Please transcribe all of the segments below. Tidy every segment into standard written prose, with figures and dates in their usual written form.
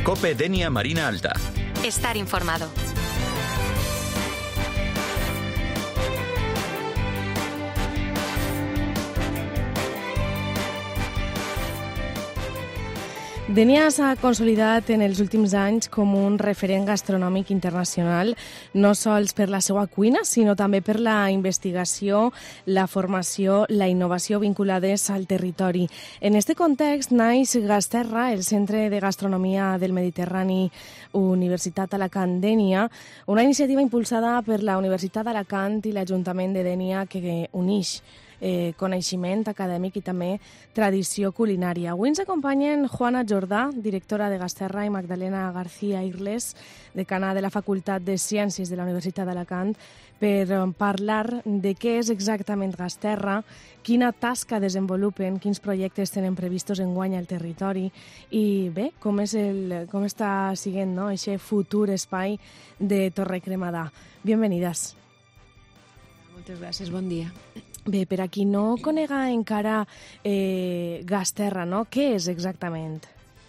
COPE Denia Marina Alta. Estar informado. Denia s'ha consolidat en els últims anys com un referent gastronòmic internacional, no sols per la seva cuina, sinó també per la investigació, la formació, la innovació vinculades al territori. En aquest context naix Gasterra, el Centre de Gastronomia del Mediterrani, Universitat Alacant Denia, una iniciativa impulsada per la Universitat d'Alacant i l'Ajuntament de Denia que uneix coneixement acadèmic i també tradició culinària. Avui ens acompanyen Juana Jordà, directora de Gasterra, i Magdalena García Irles, decana de la Facultat de Ciències de la Universitat d'Alacant, per parlar de què és exactament Gasterra, quina tasca desenvolupen, quins projectes tenen previstos enguany al territori i bé, com està siguent aquest futur espai de Torrecremadà. Bienvenides. Moltes gràcies, bon dia. Bé, per a qui no conega encara Gasterra, què és exactament?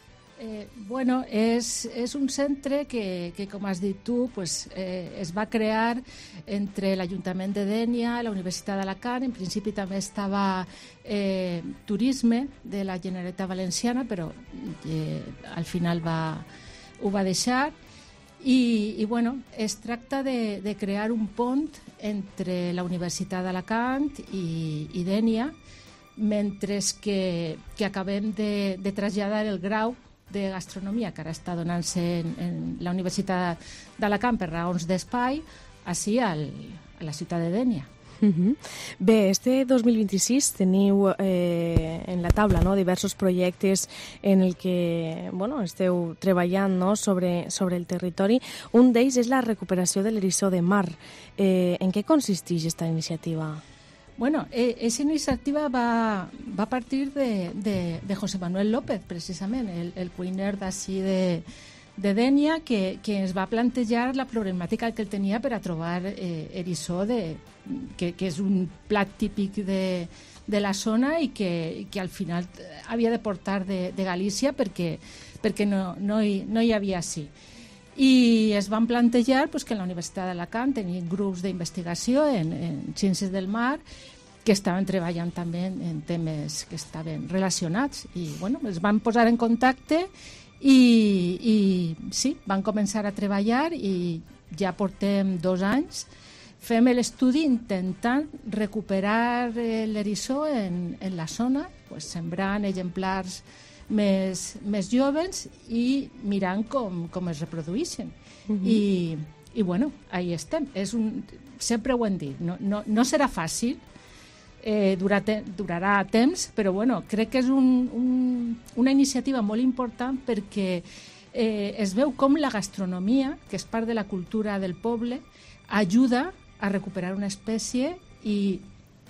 És un centre que, com has dit tu, es va crear entre l'Ajuntament de Dénia, la Universitat d'Alacant. En principi també estava turisme de la Generalitat Valenciana, però al final ho va deixar. I es tracta de crear un pont entre la Universitat d'Alacant i Dénia, mentre que acabem de traslladar el grau de gastronomia que ara està donant-se en la Universitat d'Alacant per raons d'espai, així a la ciutat de Dénia. Bé, este 2026 teniu en la taula diversos projectes en el que esteu treballant sobre el territori. Un d'ells és la recuperació de l'eriçó de mar. En què consisteix aquesta iniciativa? Aquesta iniciativa va partir de José Manuel López, precisament, el cuiner d'ací de Dénia, que es va plantejar la problemàtica que ell tenia per a trobar eriçó, que és un plat típic de la zona i que al final havia de portar de Galícia perquè no hi havia així. I es van plantejar que en la Universitat d'Alacant tenien grups d'investigació en ciències del mar que estaven treballant també en temes que estaven relacionats i es van posar en contacte i sí, van començar a treballar i ja portem 2 anys. Fem l'estudi intentant recuperar l'eriçó en la zona, sembrant exemplars més joves i mirant com es reprodueixen. I ahí estem. Sempre ho hem dit, no serà fàcil, durarà temps, però crec que és una iniciativa molt important perquè es veu com la gastronomia, que és part de la cultura del poble, ajuda a recuperar una espècie i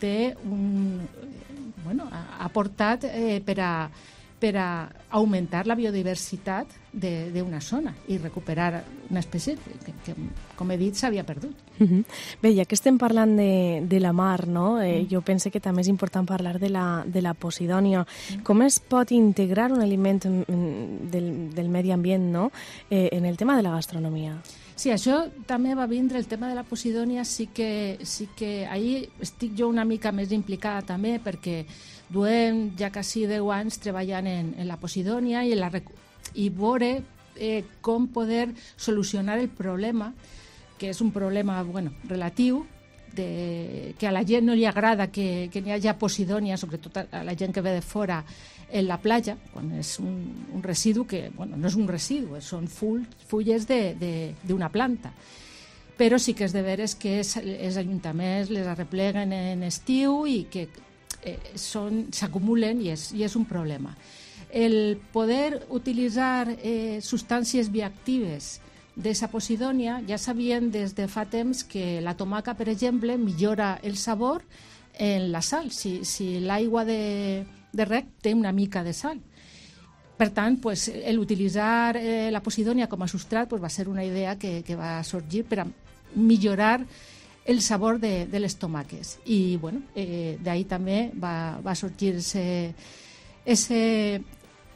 ha portat per a augmentar la biodiversitat d'una zona i recuperar una espècie que com he dit, s'havia perdut. Bé, ja que estem parlant de la mar, jo penso que també és important parlar de la posidònia. Com es pot integrar un aliment del medi ambient en el tema de la gastronomia? Sí, això també va vindre, el tema de la posidònia, sí que ahir estic jo una mica més implicada també perquè duem ja quasi 10 anys treballant en la posidònia i veure com poder solucionar el problema, que és un problema relatiu, que a la gent no li agrada que n'hi hagi posidònia, sobretot a la gent que ve de fora, en la platja, quan és un residu que no és un residu, són fulles d'una planta. Però sí que és de veres que els ajuntaments les arrepleguen en estiu i que s'acumulen i és un problema. El poder utilitzar substàncies bioactives d'aquesta posidònia, ja sabien des de fa temps que la tomaca, per exemple, millora el sabor en la sal, si l'aigua de rec té una mica de sal. Per tant, l'utilitzar la posidònia com a substrat va ser una idea que va sorgir per a millorar el sabor de les tomaques. I d'ahí també va sorgir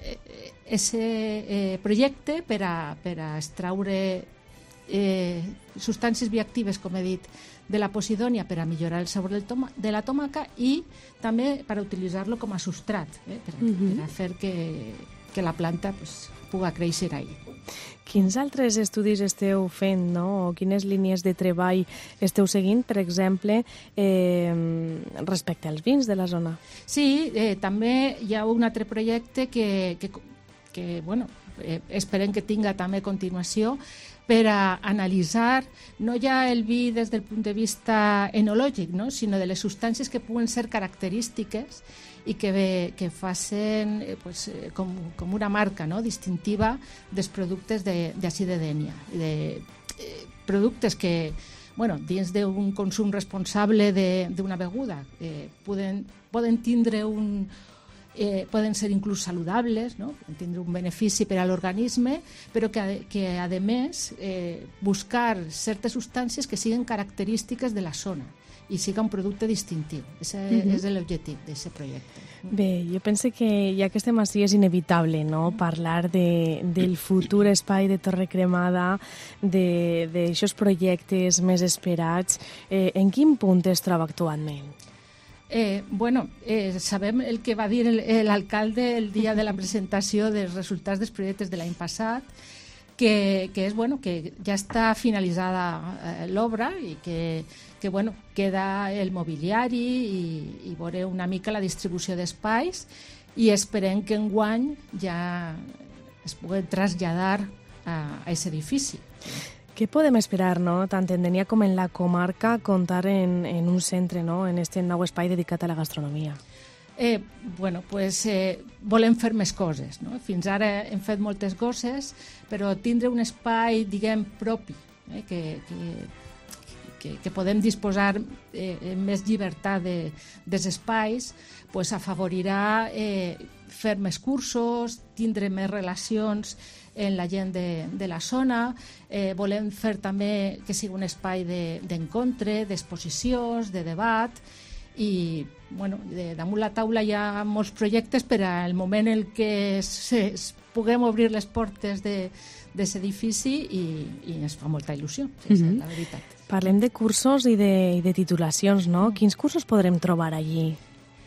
projecte per a extraure substàncies bioactives, com he dit, de la posidònia per a millorar el sabor de la tòmaca i també per a utilitzar-lo com a substrat, per a fer que la planta pugui créixer ahí. Quins altres estudis esteu fent, no? O quines línies de treball esteu seguint, per exemple, respecte als vins de la zona? Sí, també hi ha un altre projecte que bueno, esperem que tinga també continuació per a analitzar no ja el vi des del punt de vista enològic, no? Sinó de les substàncies que puguen ser característiques i que facin com una marca, no? Distintiva dels productes d'ací de Dénia. Productes que, bueno, dins d'un consum responsable d'una beguda poden tindre poden ser inclús saludables, no? Poden tindre un benefici per a l'organisme, però que a més buscar certes substàncies que siguin característiques de la zona i siga un producte distintiu. Aquest és l'objectiu d'aquest projecte. Bé, jo penso que ja que estem així és inevitable, no?, parlar del futur espai de Torre Cremada, d'aixòs projectes més esperats. En quin punt es troba actualment? Sabem el que va dir l'alcalde el dia de la presentació dels resultats dels projectes de l'any passat, que ja està finalitzada l'obra i que queda el mobiliari i veure una mica la distribució d'espais i esperem que enguany ja es pugui traslladar a aquest edifici. Què podem esperar, no?, tant en Dénia com en la comarca, comptar en un centre, no?, en aquest nou espai dedicat a la gastronomia? Volem fer més coses, no? Fins ara hem fet moltes coses, però tindre un espai, diguem, propi, que podem disposar amb més llibertat dels espais, afavorirà fer més cursos, tindre més relacions en la gent de la zona. Volem fer també que sigui un espai d'encontre, d'exposicions, de debat, i damunt la taula hi ha molts projectes per al moment en què puguem obrir les portes d'aquest edifici i ens fa molta il·lusió, la veritat. Parlem de cursos i de titulacions, no? Quins cursos podrem trobar allí?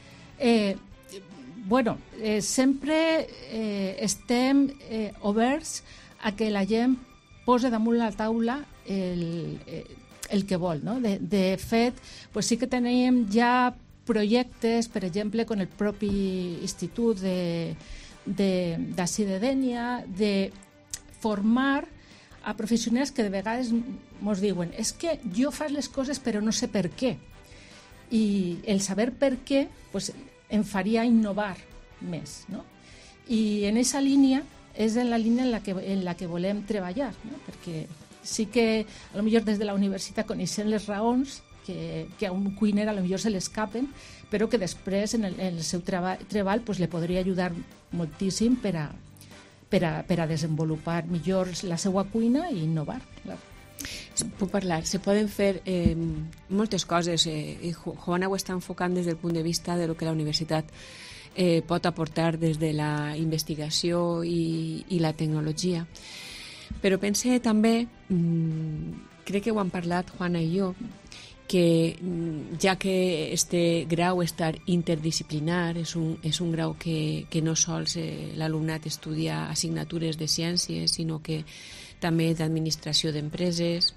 Sempre estem oberts a que la gent posi damunt la taula el que vol, no? De fet, sí que teníem ja projectes, per exemple, con el propi institut d'ací de Dénia, de formar a professionals que de vegades ens diuen que jo faig les coses però no sé per què. I el saber per què em faria innovar més, no? I en aquesta línia és en la línia en la que volem treballar, no? Perquè sí que potser des de la universitat coneixem les raons que a un cuiner potser se l'escapen, però que després en el seu treball li podria ajudar moltíssim per a desenvolupar millor la seva cuina i innovar. Puc parlar. Se poden fer moltes coses. Joana ho està enfocant des del punt de vista de lo que la universitat pot aportar des de la investigació i la tecnologia. Però pense també, crec que ho han parlat Juana i jo, que ja que este grau està interdisciplinar, és un grau que no sols l'alumnat estudia assignatures de ciències, sinó que també d'administració d'empreses.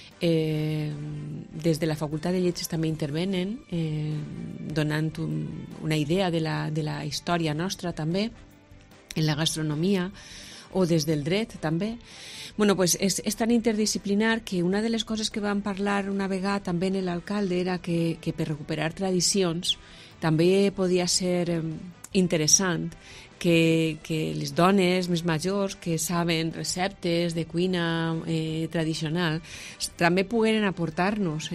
Des de la Facultat de Lletres també intervenen, donant una idea de la història nostra també, en la gastronomia, o des del dret també. És tan interdisciplinar que una de les coses que vam parlar una vegada també en l'alcalde era que per recuperar tradicions també podia ser interessant que les dones més majors que saben receptes de cuina tradicional també pogueren aportar-nos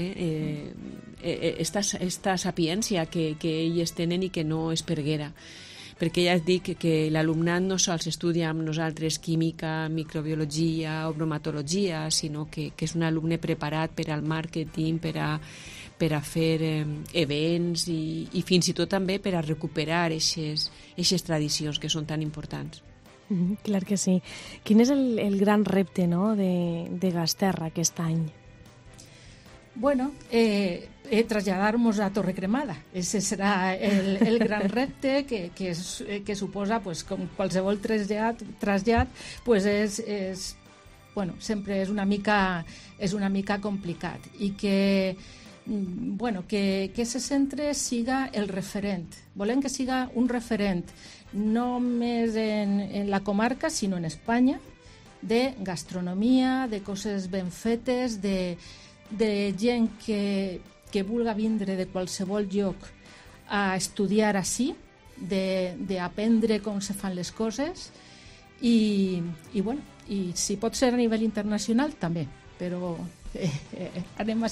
esta sapiència que elles tenen i que no es perguera. Perquè ja et dic que l'alumnat no sols estudia amb nosaltres química, microbiologia o bromatologia, sinó que és un alumne preparat per al màrqueting, per per a fer events i fins i tot també per a recuperar aquestes tradicions que són tan importants. Clar que sí. Quin és el gran repte, no, de Gasterra aquest any? Bueno, traslladar-nos a Torre Cremada. Ese serà el gran repte que suposa, pues, com qualsevol trasllat, pues bueno, sempre és una mica complicat i que ese centre siga el referent. Volem que siga un referent no només en la comarca, sinó en Espanya, de gastronomia, de coses ben fetes, de gent que vulga vindre de qualsevol lloc a estudiar així, d'aprendre com se fan les coses i si pot ser a nivell internacional també, però anem a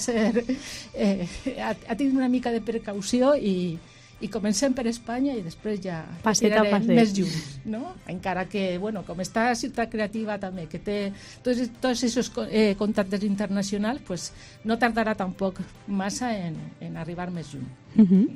tenir una mica de precaució i comencem per Espanya i després ja tirarem més junts, no? Encara que, com està Ciutat Creativa també, que té tots aquests contactes internacionals, pues no tardarà tampoc massa en arribar més lluny.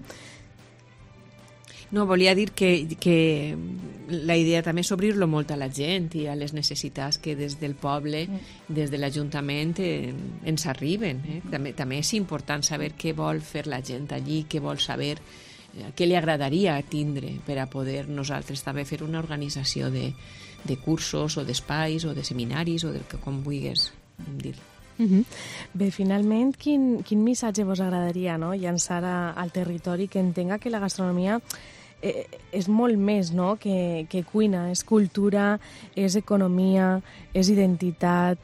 No, volia dir que la idea també és obrir-lo molt a la gent i a les necessitats que des del poble, des de l'Ajuntament, ens arriben. També és important saber què vol fer la gent allí, què vol saber, què li agradaria tindre per a poder nosaltres també fer una organització de cursos o d'espais o de seminaris o del que com vulguis dir. Bé, finalment, quin missatge vos agradaria llançar al territori que entenga que la gastronomia és molt més que cuina, és cultura, és economia, és identitat?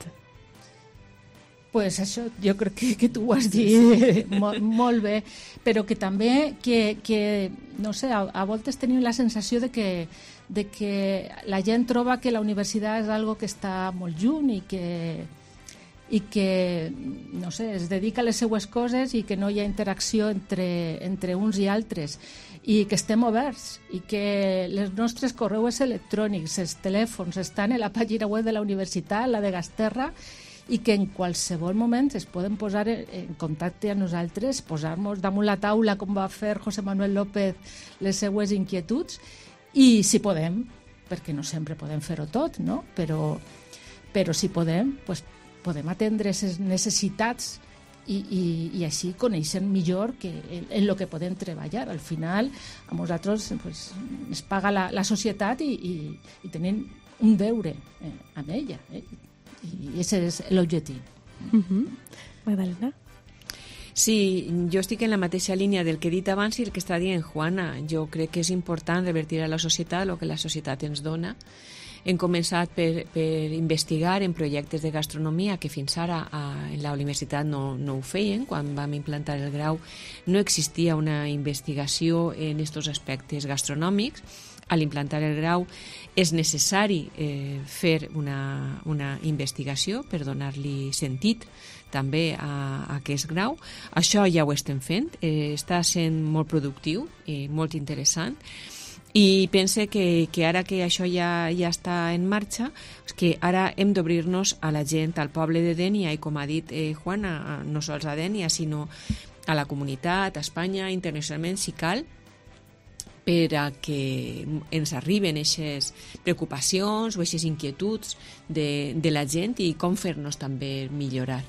Pues això, jo crec que tu ho has dit molt bé, però que també no sé, a voltes tenim la sensació de que la gent troba que la universitat és algo que està molt lluny i que no sé, es dedica a les seues coses i que no hi ha interacció entre uns i altres, i que estem oberts i que els nostres correus electrònics, els telèfons estan a la pàgina web de la universitat, la de Gasterra, i que en qualsevol moment es poden posar en contacte amb nosaltres, posar-nos damunt la taula com va fer José Manuel López les seues inquietuds, i si podem, perquè no sempre podem fer-ho tot, no? Però si podem, pues, podem atendre aquestes necessitats i així coneixen millor en el que podem treballar. Al final, a nosaltres pues, ens paga la societat i tenim un deure amb ella. I aquest és l'objectiu. Magdalena? Sí, jo estic en la mateixa línia del que he dit abans i el que està dient Juana. Jo crec que és important revertir a la societat el que la societat ens dona. Hem començat per investigar en projectes de gastronomia que fins ara en la universitat no ho feien. Quan vam implantar el grau no existia una investigació en aquests aspectes gastronòmics. A l'implantar el grau és necessari fer una investigació per donar-li sentit també a aquest grau. Això ja ho estem fent, està sent molt productiu i molt interessant. I pense que ara que això ja està en marxa, que ara hem d'obrir-nos a la gent, al poble de Dénia, i com ha dit Juana, no sols a Dénia, sinó a la comunitat, a Espanya, internacionalment, si cal, per a que ens arriben aquestes preocupacions o aquestes inquietuds de la gent i com fer-nos també millorar.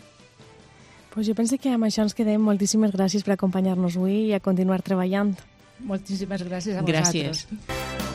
Pues jo penso que amb això ens quedem. Moltíssimes gràcies per acompanyar-nos avui i a continuar treballant. Moltíssimes gràcies a vosaltres. Gràcies.